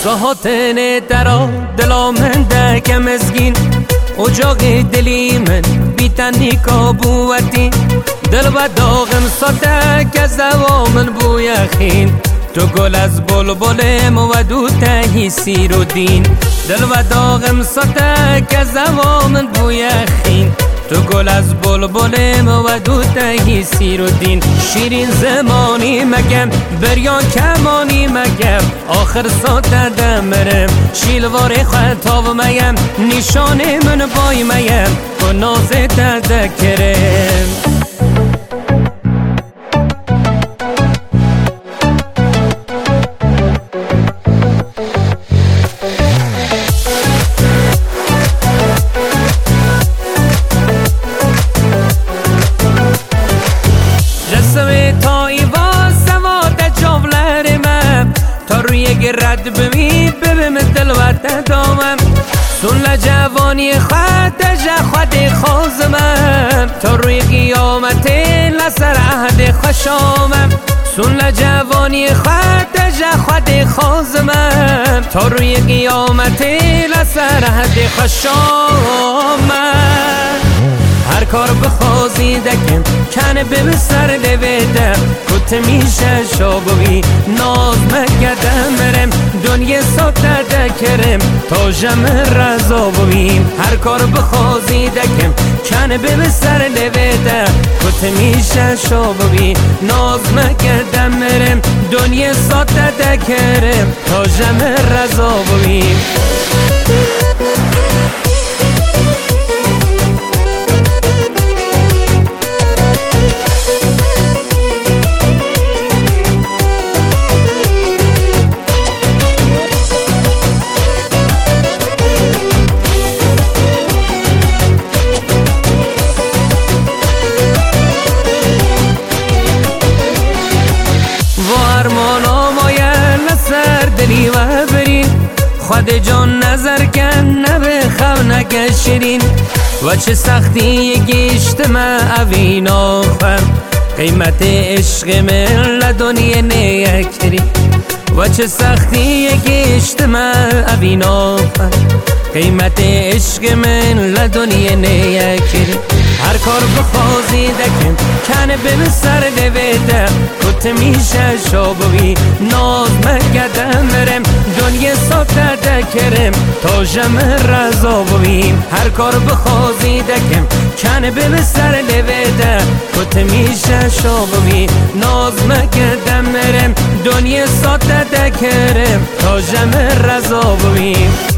هاتن درا دلا من دک مزگین اجاق دلی من بیتنی کابوتی دل و داغم ساده که زوامن بویخین تو گل از بلبل مودو تهی سیر و دین دل و داغم ساده که زوامن بویخین تو گل از بلبل مودو تهی سیر و دین شیرین زمانی مگم بریان کمانی مگم آخر ساده دمرم شیلوار خطاب مگم نشان من بای مگم و ناز تذکرم رد بمی ببم دل و دامم سون لجوانی خود خوزمم تا روی قیامت لسر عهد خوشامم سون لجوانی خود خوزمم تا روی قیامت لسر عهد خوشامم هر کار بخوازی دکم کنه به سر دویدم کت میشه شابوی ناز مگدم مرم دنیا ساته دکرم تا جمع رضا بویم هر کار بخوازی دکم کنه به سر دویدم کت میشه شابوی ناز مگدم مرم دنیا ساته دکرم تا جمع رضا بویم دلی و برین خود جان نظر کن نبه خو نکشرین و چه سختی گشت من اوین آخم قیمت عشق من لدنی نیکری و چه سختی گشت من اوین آخم قیمت عشق من لدنی نیکری هر کار بخوازی دکم کنه به سر دویدم کت میشه شابوی ناز مگدم مرم دنیا ساته دکرم تا جمع رضا بویم هر کار بخوازی دکم کنه به سر دویدم کت میشه شابوی ناز مگدم مرم دنیا ساته دکرم تا جمع رضا بویم